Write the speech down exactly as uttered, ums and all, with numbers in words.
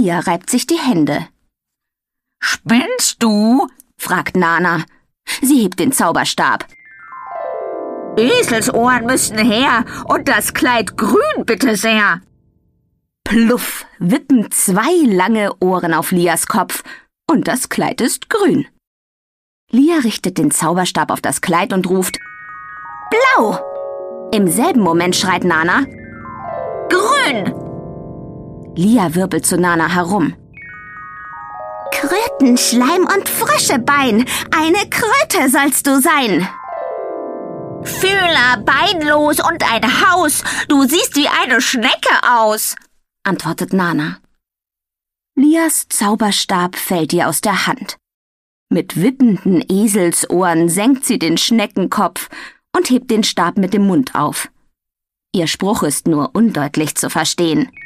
Lia reibt sich die Hände. »Spinnst du?« fragt Nana. Sie hebt den Zauberstab. »Eselsohren müssen her und das Kleid grün, bitte sehr.« Pluff, wippen zwei lange Ohren auf Lias Kopf und das Kleid ist grün. Lia richtet den Zauberstab auf das Kleid und ruft »Blau!« Im selben Moment schreit Nana »Grün!« Lia wirbelt zu Nana herum. »Kröten, Schleim und Fröschebein, eine Kröte sollst du sein!« »Fühler, beinlos und ein Haus, du siehst wie eine Schnecke aus«, antwortet Nana. Lias Zauberstab fällt ihr aus der Hand. Mit wippenden Eselsohren senkt sie den Schneckenkopf und hebt den Stab mit dem Mund auf. Ihr Spruch ist nur undeutlich zu verstehen.